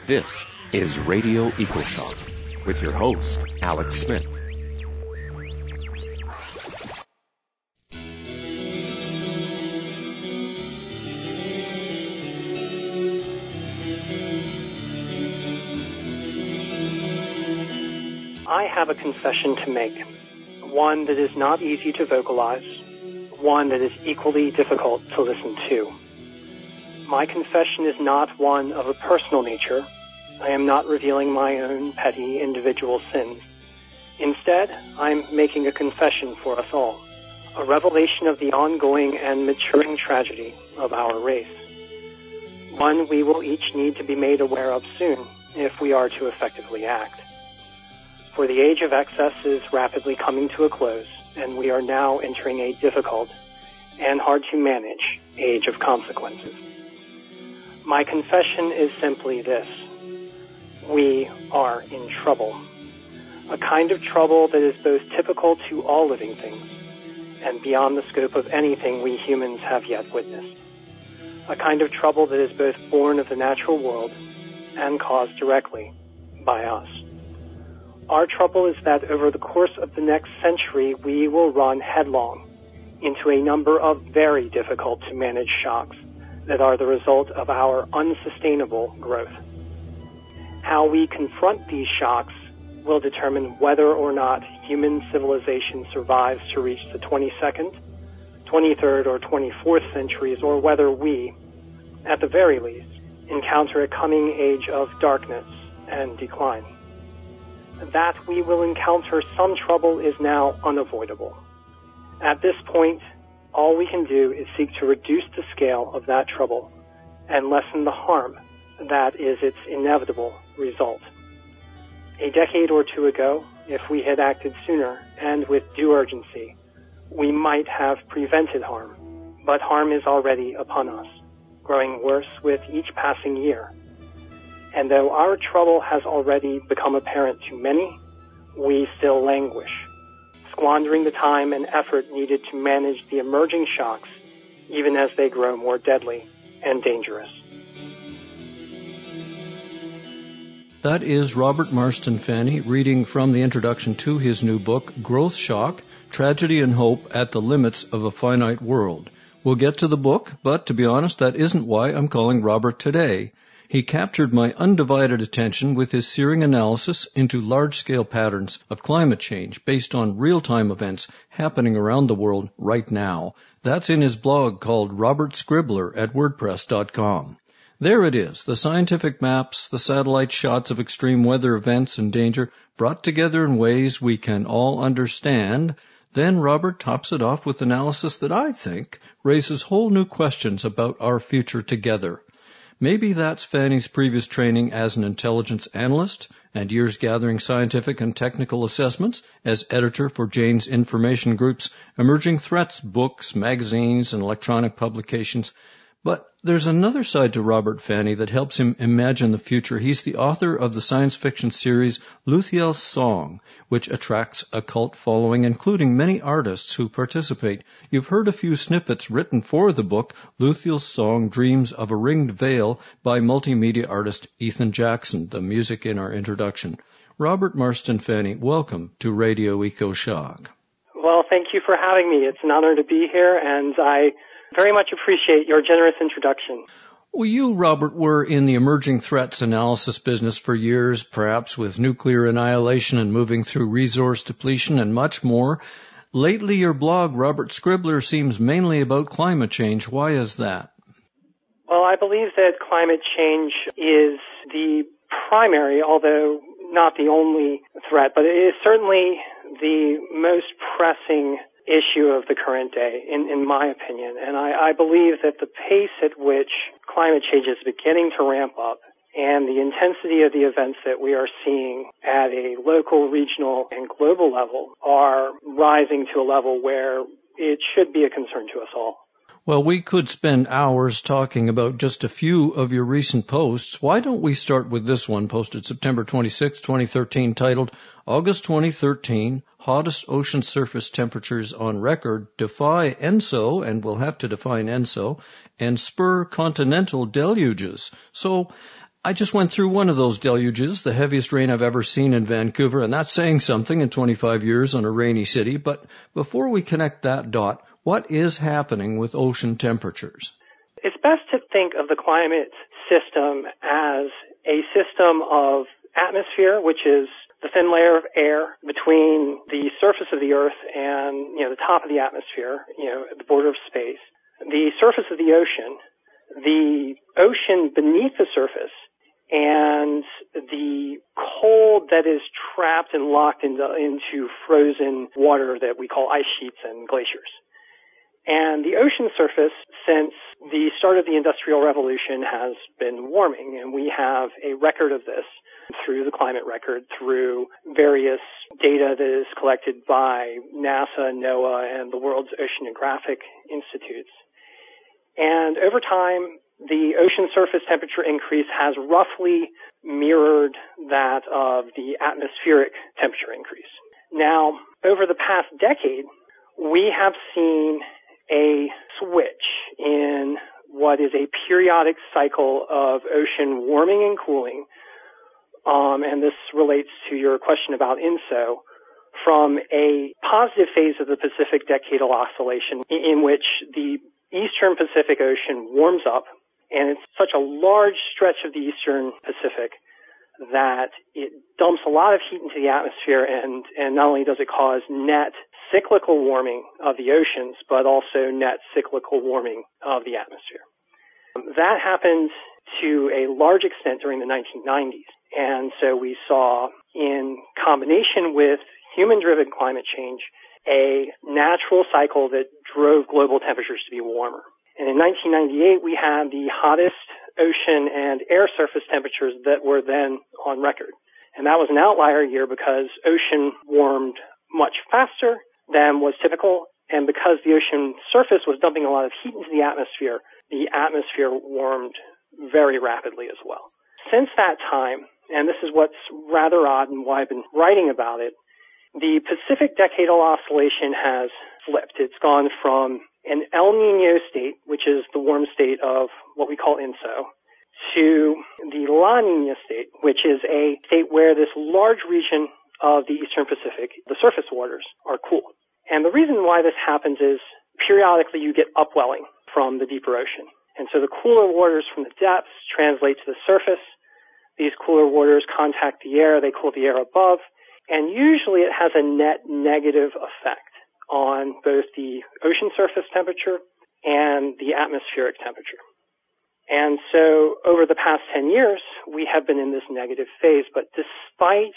This is Radio EcoShock with your host, Alex Smith. I have a confession to make, one that is not easy to vocalize, one that is equally difficult to listen to. My confession is not one of a personal nature. I am not revealing my own petty individual sins. Instead, I'm making a confession for us all, a revelation of the ongoing and maturing tragedy of our race. One we will each need to be made aware of soon if we are to effectively act. For the age of excess is rapidly coming to a close, and we are now entering a difficult and hard to manage age of consequences. My confession is simply this. We are in trouble. A kind of trouble that is both typical to all living things and beyond the scope of anything we humans have yet witnessed. A kind of trouble that is both born of the natural world and caused directly by us. Our trouble is that over the course of the next century, we will run headlong into a number of very difficult to manage shocks that are the result of our unsustainable growth. How we confront these shocks will determine whether or not human civilization survives to reach the 22nd, 23rd, or 24th centuries, or whether we, at the very least, encounter a coming age of darkness and decline. That we will encounter some trouble is now unavoidable. At this point, all we can do is seek to reduce the scale of that trouble and lessen the harm that is its inevitable result. A decade or two ago, if we had acted sooner and with due urgency, we might have prevented harm, but harm is already upon us, growing worse with each passing year. And though our trouble has already become apparent to many, we still languish, squandering the time and effort needed to manage the emerging shocks, even as they grow more deadly and dangerous. That is Robert Marston Fanny reading from the introduction to his new book, Growth Shock, Tragedy and Hope at the Limits of a Finite World. We'll get to the book, but to be honest, that isn't why I'm calling Robert today. He captured my undivided attention with his searing analysis into large-scale patterns of climate change based on real-time events happening around the world right now. That's in his blog called Robert Scribbler at WordPress.com. There it is, the scientific maps, the satellite shots of extreme weather events and danger brought together in ways we can all understand. Then Robert tops it off with analysis that I think raises whole new questions about our future together. Maybe that's Fanny's previous training as an intelligence analyst and years gathering scientific and technical assessments as editor for Jane's Information Group's Emerging Threats books, magazines, and electronic publications. But there's another side to Robert Fanny that helps him imagine the future. He's the author of the science fiction series Luthiel's Song, which attracts a cult following, including many artists who participate. You've heard a few snippets written for the book, Luthiel's Song, Dreams of a Ringed Veil, by multimedia artist Ethan Jackson, the music in our introduction. Robert Marston Fanny, welcome to Radio EcoShock. Well, thank you for having me. It's an honor to be here, and I very much appreciate your generous introduction. Well, you, Robert, were in the emerging threats analysis business for years, perhaps with nuclear annihilation and moving through resource depletion and much more. Lately, your blog, Robert Scribbler, seems mainly about climate change. Why is that? Well, I believe that climate change is the primary, although not the only threat, but it is certainly the most pressing issue of the current day, in my opinion. And I believe that the pace at which climate change is beginning to ramp up and the intensity of the events that we are seeing at a local, regional, and global level are rising to a level where it should be a concern to us all. Well, we could spend hours talking about just a few of your recent posts. Why don't we start with this one posted September 26, 2013, titled August 2013, Hottest Ocean Surface Temperatures on Record Defy ENSO, and we'll have to define ENSO, and Spur Continental Deluges. So I just went through one of those deluges, the heaviest rain I've ever seen in Vancouver, and that's saying something in 25 years on a rainy city. But before we connect that dot, what is happening with ocean temperatures? It's best to think of the climate system as a system of atmosphere, which is the thin layer of air between the surface of the Earth and, the top of the atmosphere, at the border of space, the surface of the ocean beneath the surface, and the cold that is trapped and locked into frozen water that we call ice sheets and glaciers. And the ocean surface, since the start of the Industrial Revolution, has been warming, and we have a record of this through the climate record, through various data that is collected by NASA, NOAA, and the world's oceanographic institutes. And over time, the ocean surface temperature increase has roughly mirrored that of the atmospheric temperature increase. Now, over the past decade, we have seen a switch in what is a periodic cycle of ocean warming and cooling, and this relates to your question about INSO, from a positive phase of the Pacific Decadal Oscillation in which the Eastern Pacific Ocean warms up, and it's such a large stretch of the Eastern Pacific that it dumps a lot of heat into the atmosphere, and not only does it cause net cyclical warming of the oceans, but also net cyclical warming of the atmosphere. That happened to a large extent during the 1990s, and so we saw, in combination with human-driven climate change, a natural cycle that drove global temperatures to be warmer. And in 1998, we had the hottest ocean and air surface temperatures that were then on record. And that was an outlier year because ocean warmed much faster than was typical, and because the ocean surface was dumping a lot of heat into the atmosphere warmed very rapidly as well. Since that time, and this is what's rather odd and why I've been writing about it, the Pacific Decadal Oscillation has flipped. It's gone from an El Niño state, which is the warm state of what we call INSO, to the La Niña state, which is a state where this large region of the Eastern Pacific, the surface waters, are cool. And the reason why this happens is periodically you get upwelling from the deeper ocean. And so the cooler waters from the depths translate to the surface. These cooler waters contact the air, they cool the air above, and usually it has a net negative effect on both the ocean surface temperature and the atmospheric temperature. And so over the past 10 years, we have been in this negative phase, but despite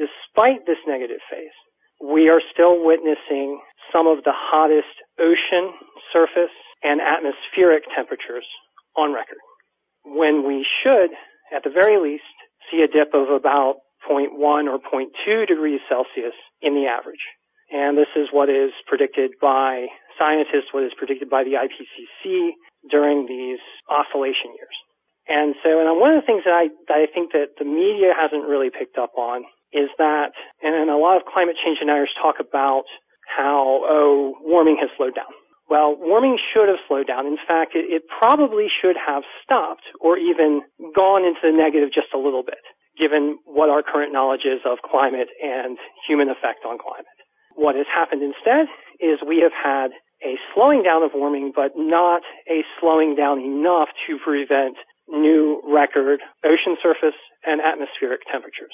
this negative phase, we are still witnessing some of the hottest ocean surface and atmospheric temperatures on record, when we should, at the very least, see a dip of about 0.1 or 0.2 degrees Celsius in the average. And this is what is predicted by scientists, what is predicted by the IPCC during these oscillation years. And one of the things that I think that the media hasn't really picked up on is that, and a lot of climate change deniers talk about how, warming has slowed down. Well, warming should have slowed down. In fact, it probably should have stopped or even gone into the negative just a little bit, given what our current knowledge is of climate and human effect on climate. What has happened instead is we have had a slowing down of warming, but not a slowing down enough to prevent new record ocean surface and atmospheric temperatures.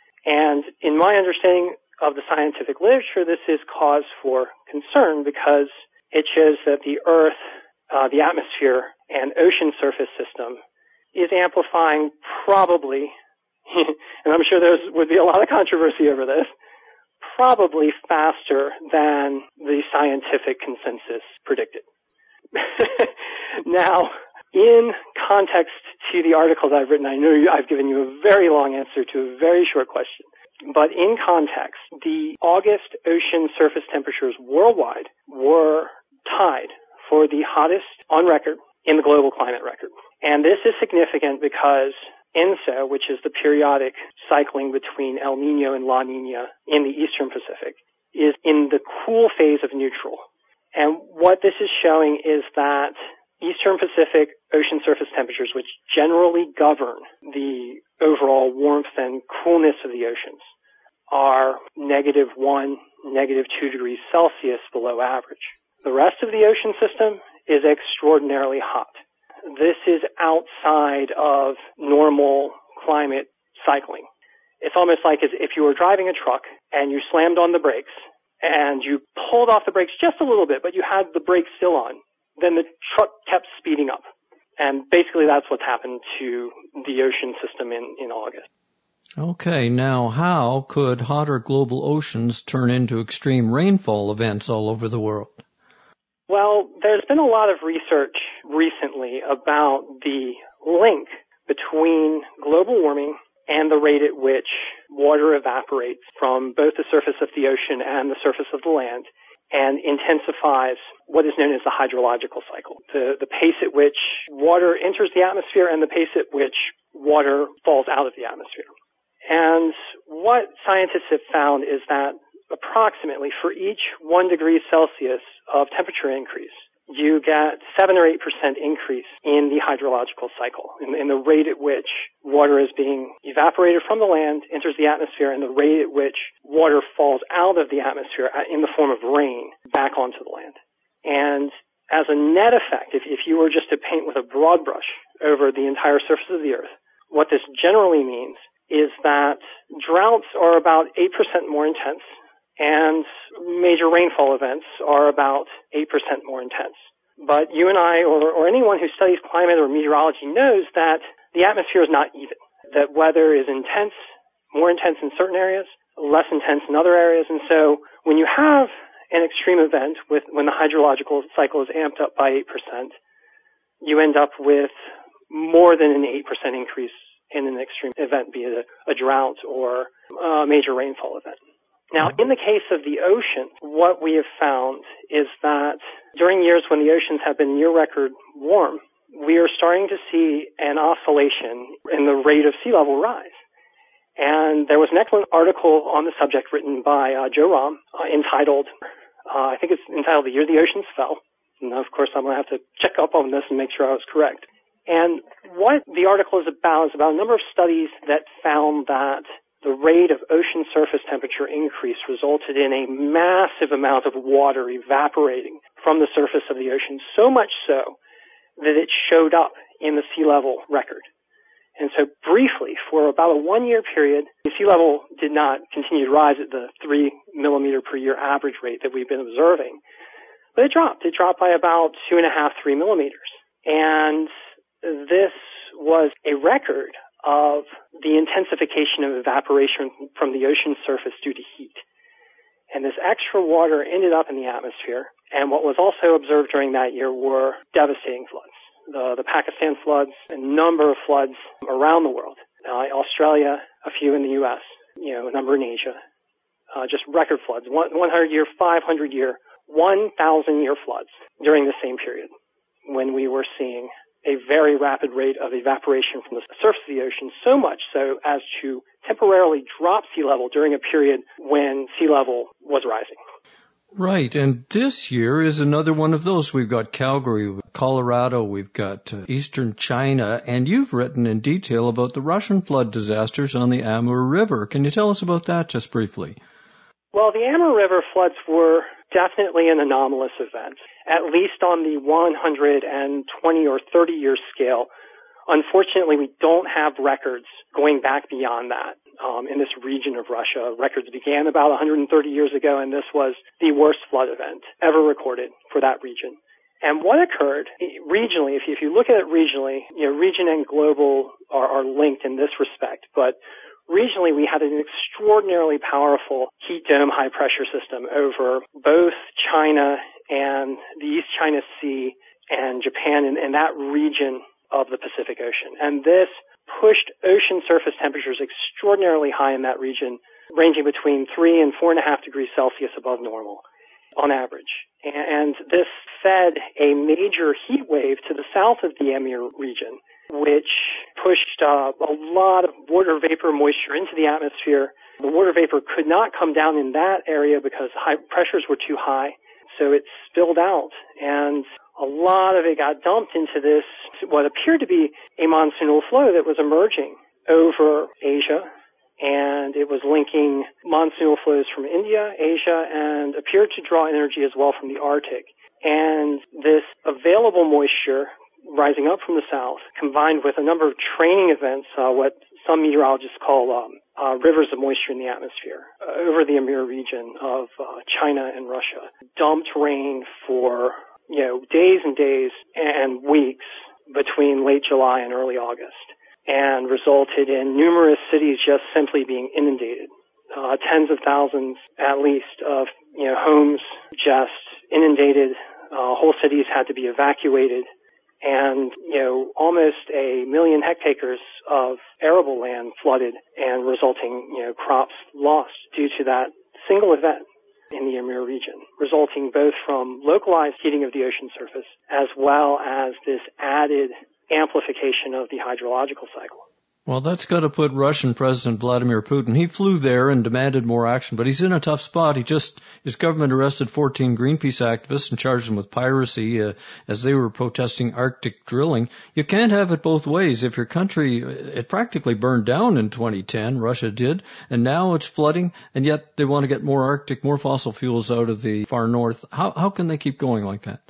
And in my understanding of the scientific literature, this is cause for concern because it shows that the Earth, the atmosphere, and ocean surface system is amplifying probably, and I'm sure there would be a lot of controversy over this, probably faster than the scientific consensus predicted. Now, in context to the article that I've written, I know I've given you a very long answer to a very short question, but in context, the August ocean surface temperatures worldwide were tied for the hottest on record in the global climate record. And this is significant because INSO, which is the periodic cycling between El Niño and La Niña in the Eastern Pacific, is in the cool phase of neutral. And what this is showing is that Eastern Pacific ocean surface temperatures, which generally govern the overall warmth and coolness of the oceans, are -1, -2 degrees Celsius below average. The rest of the ocean system is extraordinarily hot. This is outside of normal climate cycling. It's almost like as if you were driving a truck and you slammed on the brakes and you pulled off the brakes just a little bit, but you had the brakes still on. Then the truck kept speeding up. And basically that's what's happened to the ocean system in August. Okay, now how could hotter global oceans turn into extreme rainfall events all over the world? Well, there's been a lot of research recently about the link between global warming and the rate at which water evaporates from both the surface of the ocean and the surface of the land and intensifies what is known as the hydrological cycle, the pace at which water enters the atmosphere and the pace at which water falls out of the atmosphere. And what scientists have found is that approximately for each 1 degree Celsius of temperature increase, you get 7 or 8% increase in the hydrological cycle, in the rate at which water is being evaporated from the land, enters the atmosphere, and the rate at which water falls out of the atmosphere in the form of rain back onto the land. And as a net effect, if you were just to paint with a broad brush over the entire surface of the Earth, what this generally means is that droughts are about 8% more intense, and major rainfall events are about 8% more intense. But you and I, or anyone who studies climate or meteorology, knows that the atmosphere is not even, that weather is intense, more intense in certain areas, less intense in other areas. And so when you have an extreme event when the hydrological cycle is amped up by 8%, you end up with more than an 8% increase in an extreme event, be it a drought or a major rainfall event. Now, in the case of the ocean, what we have found is that during years when the oceans have been near record warm, we are starting to see an oscillation in the rate of sea level rise. And there was an excellent article on the subject written by Joe Romm entitled, I think it's entitled The Year the Oceans Fell. And of course, I'm going to have to check up on this and make sure I was correct. And what the article is about a number of studies that found that the rate of ocean surface temperature increase resulted in a massive amount of water evaporating from the surface of the ocean, so much so that it showed up in the sea level record. And so briefly, for about a 1-year period, the sea level did not continue to rise at the 3 millimeter per year average rate that we've been observing, but it dropped. It dropped by about 2.5, 3 millimeters. And this was a record of the intensification of evaporation from the ocean surface due to heat. And this extra water ended up in the atmosphere, and what was also observed during that year were devastating floods. The Pakistan floods, a number of floods around the world. Australia, a few in the U.S., a number in Asia. Just record floods, 100-year, 500-year, 1,000-year floods during the same period when we were seeing a very rapid rate of evaporation from the surface of the ocean, so much so as to temporarily drop sea level during a period when sea level was rising. Right, and this year is another one of those. We've got Calgary, we've got Colorado, we've got eastern China, and you've written in detail about the Russian flood disasters on the Amur River. Can you tell us about that just briefly? Well, the Amur River floods were definitely an anomalous event, at least on the 120 or 30-year scale. Unfortunately, we don't have records going back beyond that in this region of Russia. Records began about 130 years ago, and this was the worst flood event ever recorded for that region. And what occurred regionally, if you look at it regionally, region and global are linked in this respect, but regionally, we had an extraordinarily powerful heat dome high-pressure system over both China and the East China Sea and Japan and that region of the Pacific Ocean. And this pushed ocean surface temperatures extraordinarily high in that region, ranging between 3 and 4.5 degrees Celsius above normal on average. And this fed a major heat wave to the south of the Amur region, which pushed a lot of water vapor moisture into the atmosphere. The water vapor could not come down in that area because high pressures were too high, so it spilled out. And a lot of it got dumped into this, what appeared to be a monsoonal flow that was emerging over Asia, and it was linking monsoonal flows from India, Asia, and appeared to draw energy as well from the Arctic. And this available moisture rising up from the south, combined with a number of training events, what some meteorologists call rivers of moisture in the atmosphere, over the Amur region of China and Russia, dumped rain for days and days and weeks between late July and early August, and resulted in numerous cities just simply being inundated. Tens of thousands, at least, of homes just inundated. Whole cities had to be evacuated, and almost 1 million hectares of arable land flooded, and resulting crops lost due to that single event in the Amur region, resulting both from localized heating of the ocean surface as well as this added amplification of the hydrological cycle. Well, that's got to put Russian President Vladimir Putin. He flew there and demanded more action, but he's in a tough spot. His government arrested 14 Greenpeace activists and charged them with piracy as they were protesting Arctic drilling. You can't have it both ways. If your country, it practically burned down in 2010, Russia did, and now it's flooding, and yet they want to get more Arctic, more fossil fuels out of the far north. How can they keep going like that?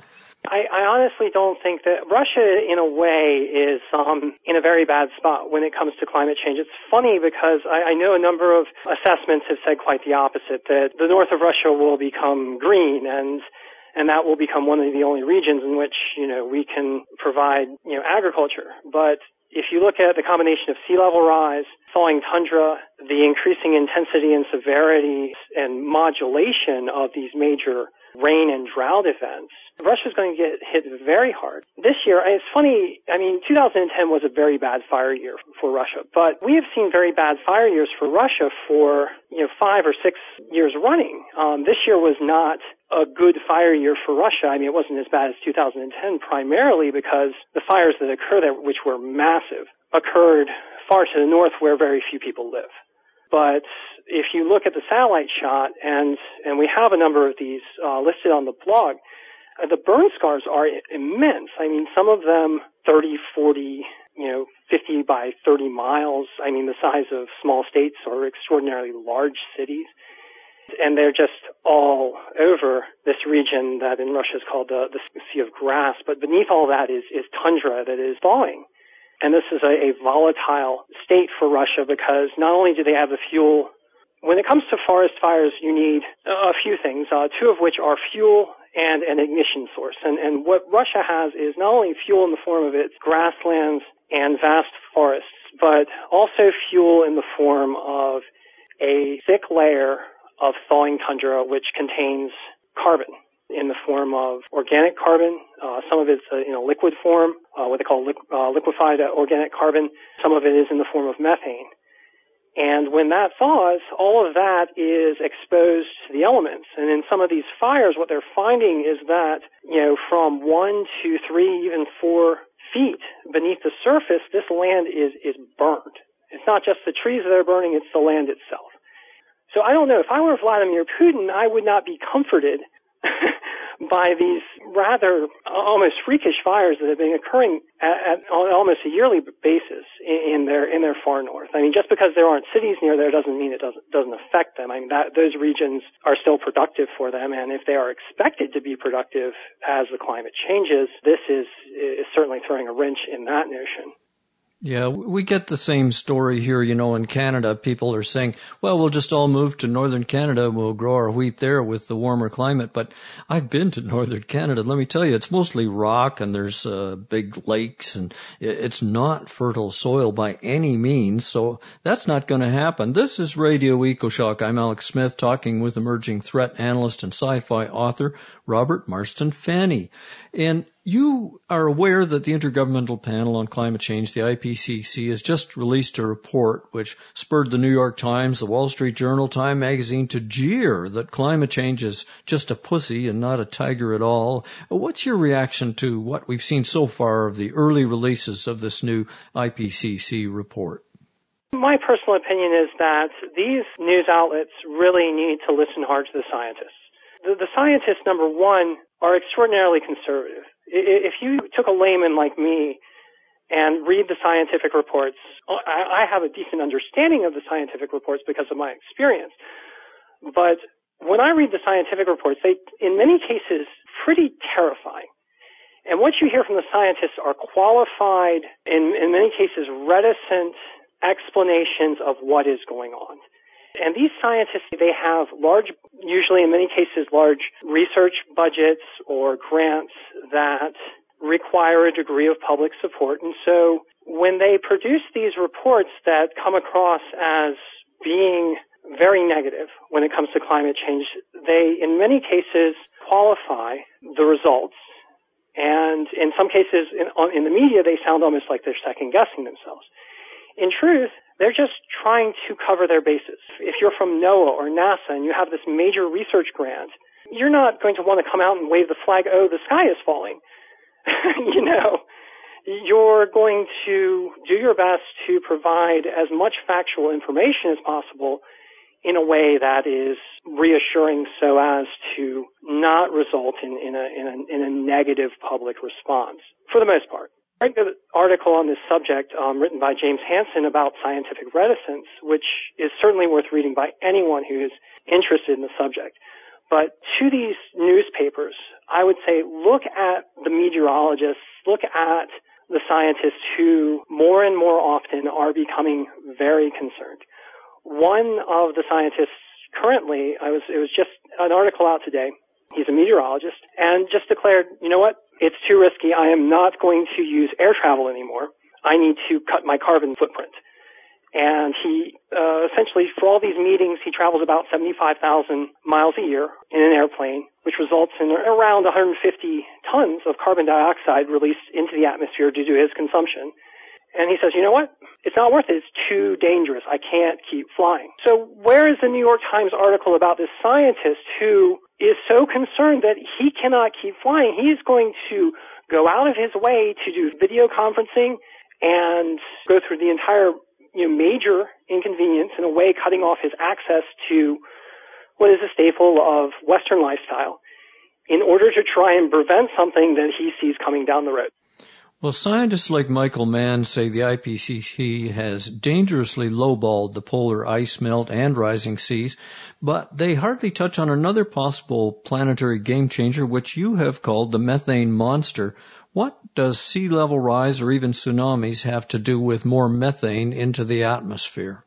I honestly don't think that Russia, in a way, is in a very bad spot when it comes to climate change. It's funny because I know a number of assessments have said quite the opposite, that the north of Russia will become green and that will become one of the only regions in which, we can provide, agriculture. But if you look at the combination of sea level rise, thawing tundra, the increasing intensity and severity and modulation of these major rain and drought events, Russia's going to get hit very hard. This year, it's funny, 2010 was a very bad fire year for Russia, but we have seen very bad fire years for Russia for, 5 or 6 years running. This year was not a good fire year for Russia. It wasn't as bad as 2010, primarily because the fires that occurred there, which were massive, occurred far to the north where very few people live. But if you look at the satellite shot, and we have a number of these listed on the blog, the burn scars are immense. Some of them 30, 40, 50 by 30 miles. The size of small states or extraordinarily large cities. And they're just all over this region that in Russia is called the Sea of Grass. But beneath all that is tundra that is thawing. And this is a volatile state for Russia because not only do they have the fuel, when it comes to forest fires, you need a few things, two of which are fuel and an ignition source. And what Russia has is not only fuel in the form of its grasslands and vast forests, but also fuel in the form of a thick layer of thawing tundra which contains carbon in the form of organic carbon. Some of it's in a liquid form, what they call liquefied organic carbon. Some of it is in the form of methane. And when that thaws, all of that is exposed to the elements. And in some of these fires, what they're finding is that, from 1 to 3, even 4 feet beneath the surface, this land is burned. It's not just the trees that are burning, it's the land itself. So I don't know. If I were Vladimir Putin, I would not be comforted by these rather almost freakish fires that have been occurring on almost a yearly basis in their far north. Just because there aren't cities near there doesn't mean it doesn't affect them. Those regions are still productive for them, and if they are expected to be productive as the climate changes, this is certainly throwing a wrench in that notion. Yeah, we get the same story here, in Canada. People are saying, well, we'll just all move to northern Canada and we'll grow our wheat there with the warmer climate. But I've been to northern Canada. Let me tell you, it's mostly rock and there's big lakes and it's not fertile soil by any means. So that's not going to happen. This is Radio EcoShock. I'm Alex Smith talking with emerging threat analyst and sci-fi author Robert Marston Fanny. And you are aware that the Intergovernmental Panel on Climate Change, the IPCC, has just released a report which spurred the New York Times, the Wall Street Journal, Time magazine to jeer that climate change is just a pussy and not a tiger at all. What's your reaction to what we've seen so far of the early releases of this new IPCC report? My personal opinion is that these news outlets really need to listen hard to the scientists. The scientists, number one, are extraordinarily conservative. If you took a layman like me and read the scientific reports, I have a decent understanding of the scientific reports because of my experience. But when I read the scientific reports, they, in many cases, pretty terrifying. And what you hear from the scientists are qualified, in many cases, reticent explanations of what is going on. And these scientists, they have large, usually in many cases, large research budgets or grants that require a degree of public support. And so when they produce these reports that come across as being very negative when it comes to climate change, they, in many cases, qualify the results. And in some cases, in the media, they sound almost like they're second-guessing themselves. In truth, they're just trying to cover their bases. If you're from NOAA or NASA and you have this major research grant, you're not going to want to come out and wave the flag, oh, the sky is falling. You're going to do your best to provide as much factual information as possible in a way that is reassuring so as to not result in a negative public response, for the most part. I read an article on this subject written by James Hansen about scientific reticence, which is certainly worth reading by anyone who is interested in the subject. But to these newspapers, I would say look at the meteorologists, look at the scientists who more and more often are becoming very concerned. One of the scientists currently, it was just an article out today, he's a meteorologist, and just declared, you know what, it's too risky, I am not going to use air travel anymore, I need to cut my carbon footprint. And he, essentially, for all these meetings, he travels about 75,000 miles a year in an airplane, which results in around 150 tons of carbon dioxide released into the atmosphere due to his consumption. And he says, you know what? It's not worth it. It's too dangerous. I can't keep flying. So where is the New York Times article about this scientist who is so concerned that he cannot keep flying? He's going to go out of his way to do video conferencing and go through the entire major inconvenience, in a way cutting off his access to what is a staple of Western lifestyle in order to try and prevent something that he sees coming down the road. Well, scientists like Michael Mann say the IPCC has dangerously lowballed the polar ice melt and rising seas, but they hardly touch on another possible planetary game changer, which you have called the methane monster. What does sea level rise or even tsunamis have to do with more methane into the atmosphere?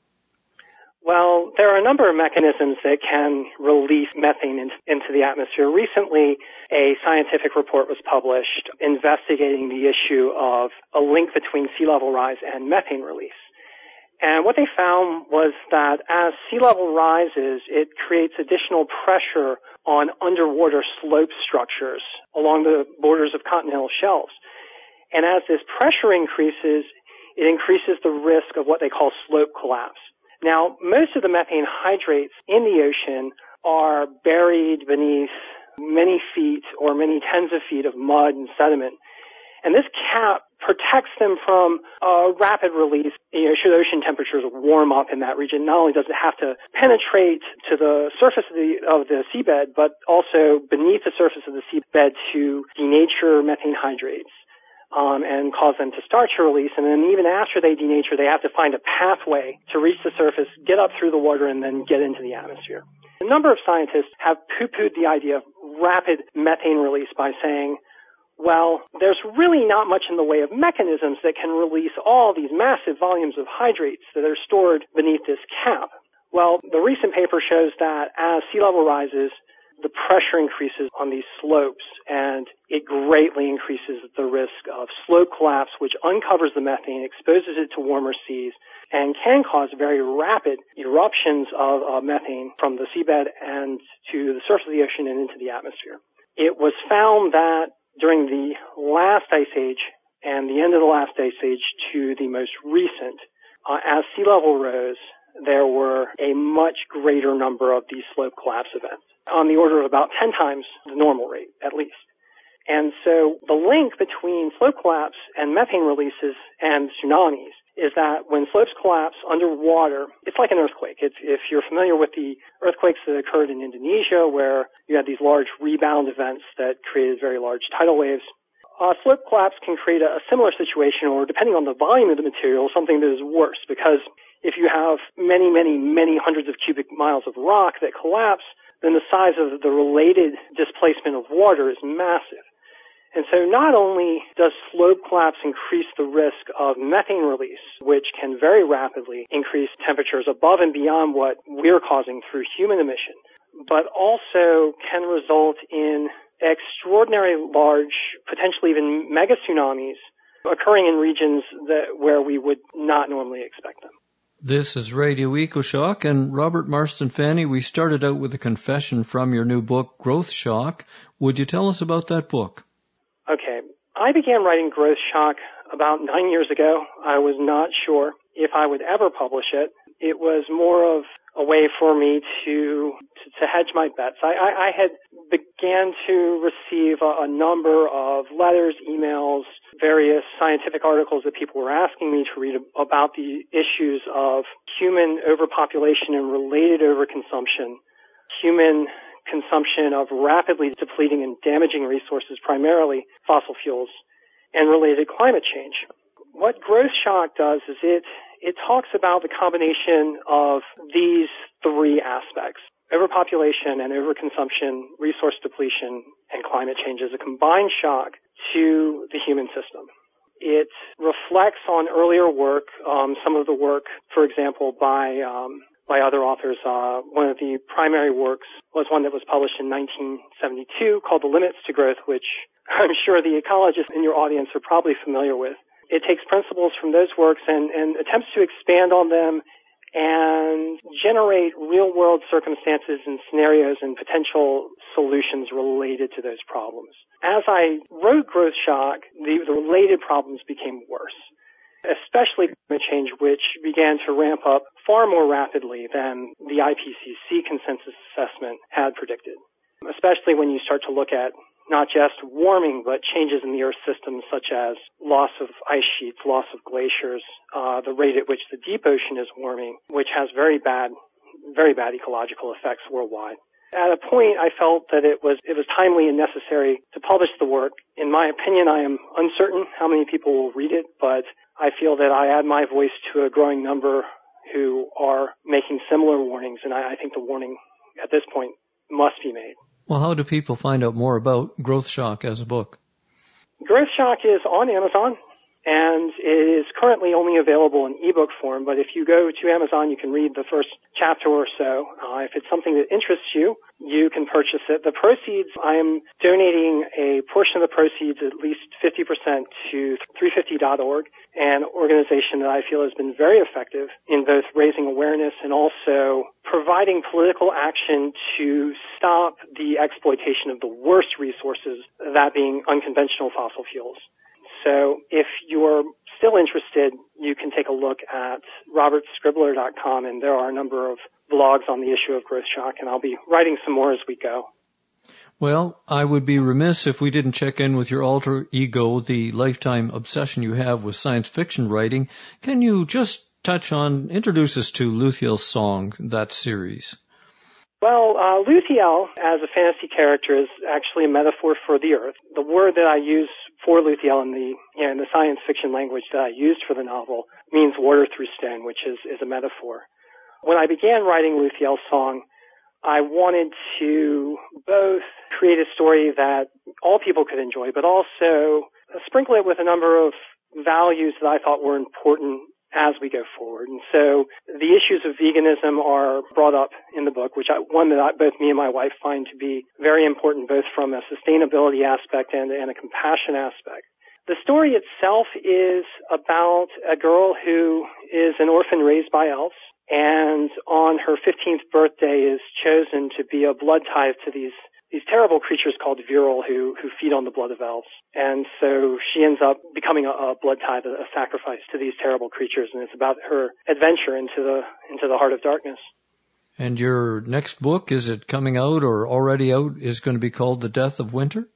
Well, there are a number of mechanisms that can release methane into the atmosphere. Recently, a scientific report was published investigating the issue of a link between sea level rise and methane release. And what they found was that as sea level rises, it creates additional pressure on underwater slope structures along the borders of continental shelves. And as this pressure increases, it increases the risk of what they call slope collapse. Now, most of the methane hydrates in the ocean are buried beneath many feet or many tens of feet of mud and sediment. And this cap protects them from rapid release. Should ocean temperatures warm up in that region, not only does it have to penetrate to the surface of the seabed, but also beneath the surface of the seabed to denature methane hydrates. And cause them to start to release. And then even after they denature, they have to find a pathway to reach the surface, get up through the water, and then get into the atmosphere. A number of scientists have poo-pooed the idea of rapid methane release by saying, well, there's really not much in the way of mechanisms that can release all these massive volumes of hydrates that are stored beneath this cap. Well, the recent paper shows that as sea level rises, the pressure increases on these slopes, and it greatly increases the risk of slope collapse, which uncovers the methane, exposes it to warmer seas, and can cause very rapid eruptions of methane from the seabed and to the surface of the ocean and into the atmosphere. It was found that during the last ice age and the end of the last ice age to the most recent, as sea level rose, there were a much greater number of these slope collapse events, on the order of about 10 times the normal rate, at least. And so the link between slope collapse and methane releases and tsunamis is that when slopes collapse underwater, it's like an earthquake. If you're familiar with the earthquakes that occurred in Indonesia, where you had these large rebound events that created very large tidal waves, Slope collapse can create a similar situation, or depending on the volume of the material, something that is worse, because if you have many, many, many hundreds of cubic miles of rock that collapse, then the size of the related displacement of water is massive. And so not only does slope collapse increase the risk of methane release, which can very rapidly increase temperatures above and beyond what we're causing through human emission, but also can result in extraordinary large, potentially even mega tsunamis occurring in regions where we would not normally expect them. This is Radio EcoShock, and Robert Marston Fanny, we started out with a confession from your new book, Growth Shock. Would you tell us about that book? Okay. I began writing Growth Shock about 9 years ago. I was not sure if I would ever publish it. It was more of a way for me to hedge my bets. I had began to receive a number of letters, emails, various scientific articles that people were asking me to read about the issues of human overpopulation and related overconsumption, human consumption of rapidly depleting and damaging resources, primarily fossil fuels, and related climate change. What Growth Shock does is it talks about the combination of these three aspects: overpopulation and overconsumption, resource depletion, and climate change as a combined shock to the human system. It reflects on earlier work, some of the work, for example, by other authors. One of the primary works was one that was published in 1972 called The Limits to Growth, which I'm sure the ecologists in your audience are probably familiar with. It takes principles from those works and attempts to expand on them and generate real-world circumstances and scenarios and potential solutions related to those problems. As I wrote Growth Shock, the related problems became worse, especially climate change, which began to ramp up far more rapidly than the IPCC consensus assessment had predicted, especially when you start to look at not just warming, but changes in the Earth's system, such as loss of ice sheets, loss of glaciers, the rate at which the deep ocean is warming, which has very bad ecological effects worldwide. At a point, I felt that it was timely and necessary to publish the work. In my opinion, I am uncertain how many people will read it, but I feel that I add my voice to a growing number who are making similar warnings, and I think the warning at this point must be made. Well, how do people find out more about Growth Shock as a book? Growth Shock is on Amazon, and it is currently only available in ebook form, but if you go to Amazon, you can read the first chapter or so. If it's something that interests you, you can purchase it. The proceeds, I am donating a portion of the proceeds, at least 50%, to 350.org, an organization that I feel has been very effective in both raising awareness and also providing political action to stop the exploitation of the worst resources, that being unconventional fossil fuels. So if you're still interested, you can take a look at robertscribbler.com, and there are a number of blogs on the issue of Growth Shock, and I'll be writing some more as we go. Well, I would be remiss if we didn't check in with your alter ego, the lifetime obsession you have with science fiction writing. Can you just introduce us to Luthiel's Song, that series? Well, Luthiel, as a fantasy character, is actually a metaphor for the Earth. The word that I use for Luthiel in the science fiction language that I used for the novel means water through stone, which is a metaphor. When I began writing Luthiel's Song, I wanted to both create a story that all people could enjoy, but also sprinkle it with a number of values that I thought were important as we go forward. And so the issues of veganism are brought up in the book, one that both me and my wife find to be very important, both from a sustainability aspect and a compassion aspect. The story itself is about a girl who is an orphan raised by elves, and on her 15th birthday is chosen to be a blood tithe to these terrible creatures called Viral who feed on the blood of elves. And so she ends up becoming a blood tithe, a sacrifice to these terrible creatures, and it's about her adventure into the heart of darkness. And your next book, is it coming out or already out, is going to be called The Death of Winter?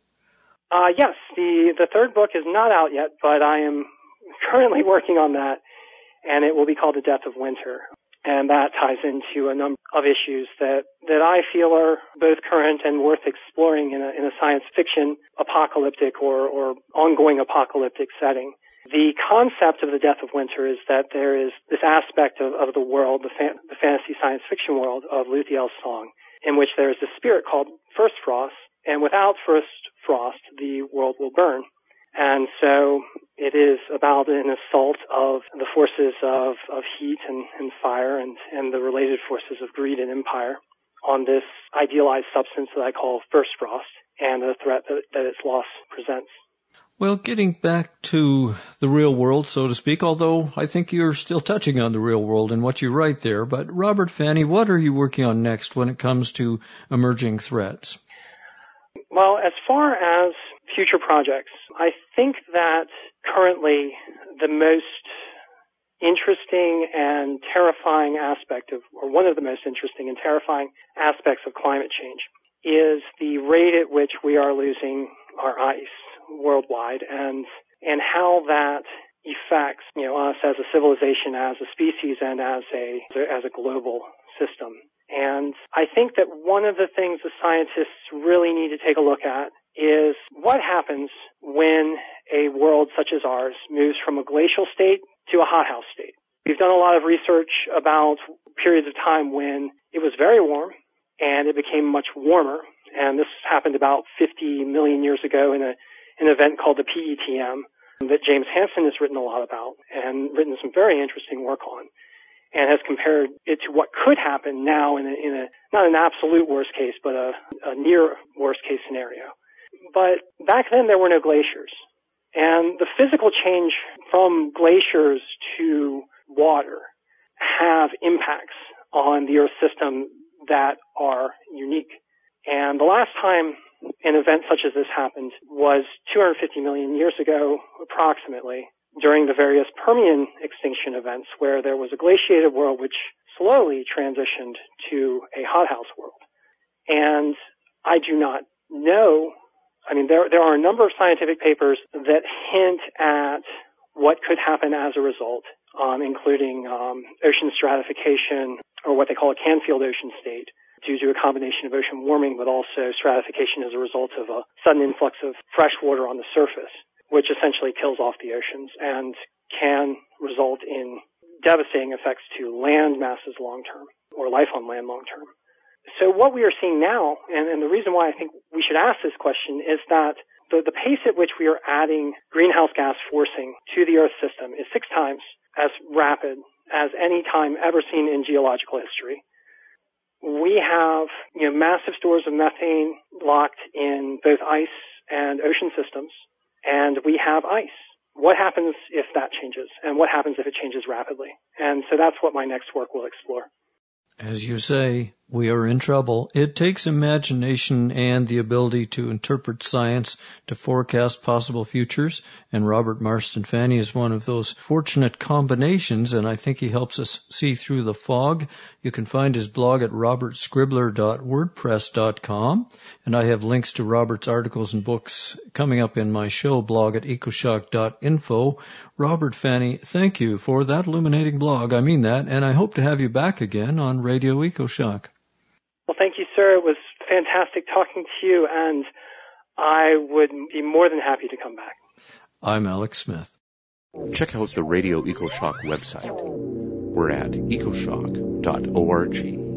Yes, the third book is not out yet, but I am currently working on that, and it will be called The Death of Winter. And that ties into a number of issues that I feel are both current and worth exploring in a science fiction apocalyptic or ongoing apocalyptic setting. The concept of the death of winter is that there is this aspect of the world, the fantasy science fiction world of Luthiel's song, in which there is a spirit called First Frost, and without First Frost, the world will burn. And so it is about an assault of the forces of heat and fire and the related forces of greed and empire on this idealized substance that I call First Frost and the threat that its loss presents. Well, getting back to the real world, so to speak, although I think you're still touching on the real world in what you write there, but Robert Fanny, what are you working on next when it comes to emerging threats? Well, as far as future projects, I think that currently the most interesting and terrifying aspect or one of the most interesting and terrifying aspects of climate change is the rate at which we are losing our ice worldwide and how that affects, us as a civilization, as a species, and as a global system. And I think that one of the things the scientists really need to take a look at is what happens when a world such as ours moves from a glacial state to a hothouse state. We've done a lot of research about periods of time when it was very warm and it became much warmer. And this happened about 50 million years ago in an event called the PETM that James Hansen has written a lot about and written some very interesting work on, and has compared it to what could happen now in a not an absolute worst case, but a near worst case scenario. But back then there were no glaciers. And the physical change from glaciers to water have impacts on the Earth system that are unique. And the last time an event such as this happened was 250 million years ago, approximately, during the various Permian extinction events, where there was a glaciated world which slowly transitioned to a hothouse world. And I do not know, there are a number of scientific papers that hint at what could happen as a result, including ocean stratification, or what they call a Canfield ocean state, due to a combination of ocean warming, but also stratification as a result of a sudden influx of fresh water on the surface, which essentially kills off the oceans and can result in devastating effects to land masses long term, or life on land long term. So what we are seeing now, and the reason why I think we should ask this question, is that the pace at which we are adding greenhouse gas forcing to the Earth system is 6 times as rapid as any time ever seen in geological history. We have massive stores of methane locked in both ice and ocean systems, and we have ice. What happens if that changes, and what happens if it changes rapidly? And so that's what my next work will explore. As you say, we are in trouble. It takes imagination and the ability to interpret science to forecast possible futures, and Robert Marston Fanny is one of those fortunate combinations, and I think he helps us see through the fog. You can find his blog at robertscribbler.wordpress.com, and I have links to Robert's articles and books coming up in my show blog at ecoshock.info. Robert Fanny, thank you for that illuminating blog. I mean that, and I hope to have you back again on Radio EcoShock. Well, thank you, sir. It was fantastic talking to you, and I would be more than happy to come back. I'm Alex Smith. Check out the Radio EcoShock website. We're at ecoshock.org.